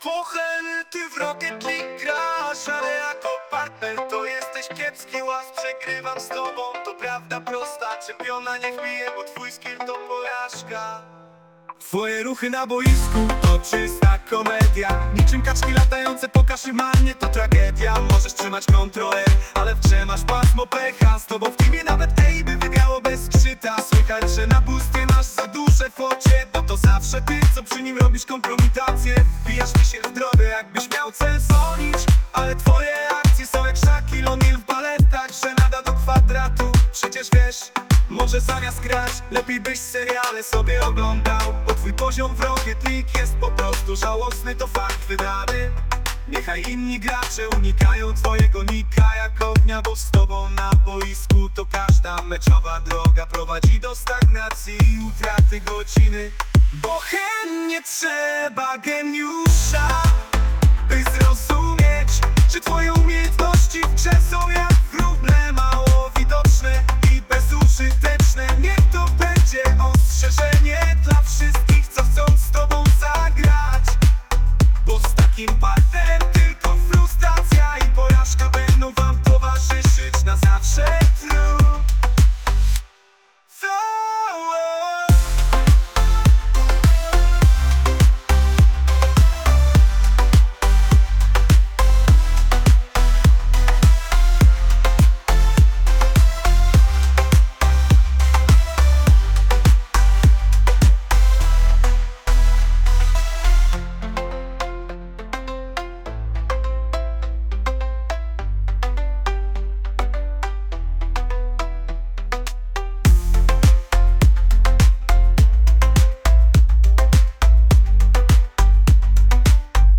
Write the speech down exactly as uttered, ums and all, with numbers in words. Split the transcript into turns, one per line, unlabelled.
Pochel, ty w Rocket League grasz, ale jako partner to jesteś kiepski. Łas, przegrywam z tobą, to prawda prosta. Czempiona niech bije, bo twój skill to porażka. Twoje ruchy na boisku to czysta komedia. Niczym kaczki latające po kaszymanie to tragedia. Możesz trzymać kontroler, ale w grze masz pasmo pecha. Z tobą w teamie nawet A by wygrało bez szczyta. Słychać, że na boostie masz za duże focie, bo to zawsze ty, co przy nim robisz kompromitację. Wbijasz mi się w drogę, jakbyś miał cel sonić, ale twoje akcje są jak Shaquille O'Neal w baletach, że nada do kwadratu. Przecież wiesz, może zamiast grać, lepiej byś seriale sobie oglądał, bo twój poziom w Rocket League jest po prostu żałosny, to fakt wydany. Niechaj inni gracze unikają twojego nika jak ognia, bo z tobą na boisku to każda meczowa droga prowadzi do stagnacji i utraty godziny. Bo chętnie trzeba geniusza.